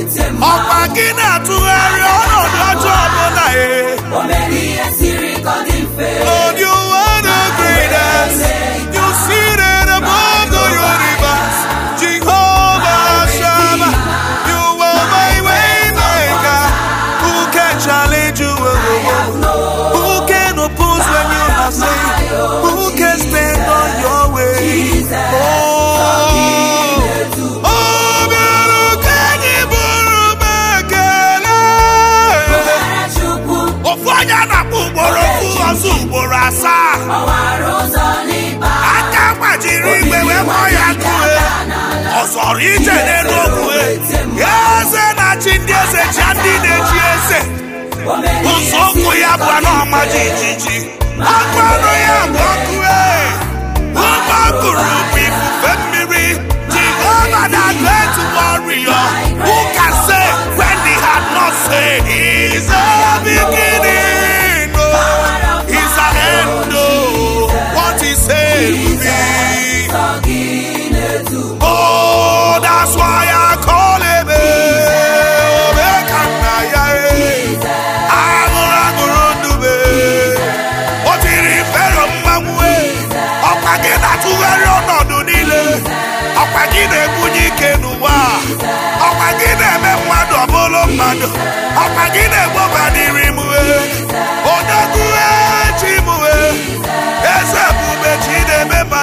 ọkwa gị na-atụgharị ọnọdụ ọjọọ ọbụla Lord, you are the greatest. You seated above the universe. Jehovah Shammah, you are my way maker. Who can challenge you? Who can oppose when you have said? Who can stand on your way? Aka gbajiri igbe wee mụọ ya kue ọzọrọ ije n'elu okwu eze na-achị ndị eze chi ndị na-echi eze ụzọ ụkwụ ya bụ anụ ọma jijiji ọkụ anụ ya bụ ọkụ ụgbọ kụrụ bụ ifufe mmiri Jehovah the great warrior who can say when he had not said he is the beginning he's the end what he said will be. Oh, that's why I call him ọkwa gị na-ebunye ike n'ụwa ọkwa gị na-eme mmadụ ọbụlụ mmadụ ọkwa gị na-egboba n'iri mue odogwue chi mue eze ebube chi na-eme ma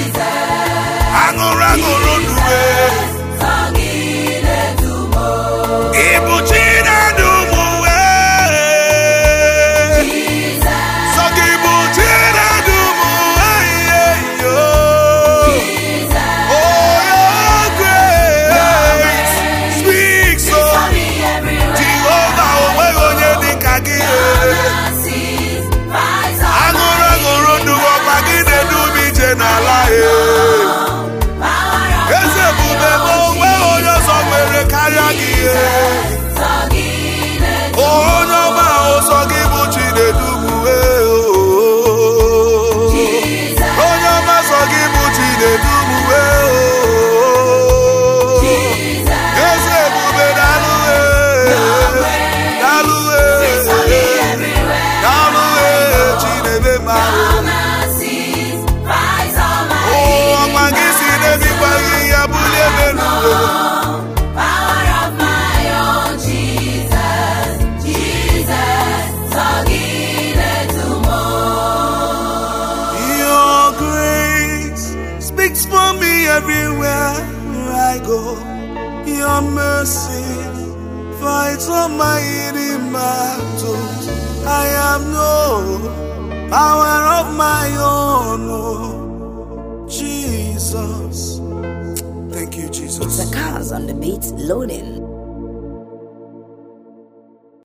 aṅụrụ aṅụrụ ndue ịbụ chi na-edu mue sọ gị bụ chi na-edu mue eze ebube bụ onwe onye ọzọ nwere karịa gị onye ọma ụzọ gị bụ Chinedu onye ọma sọ gị bụ Chinedu eze ebube daalụ daalụ Chinebe ma everywhere I go, your mercy fights all my hidden battles. I have no power of my own, oh, Jesus. Thank you, Jesus. It's the cars on the beat loading.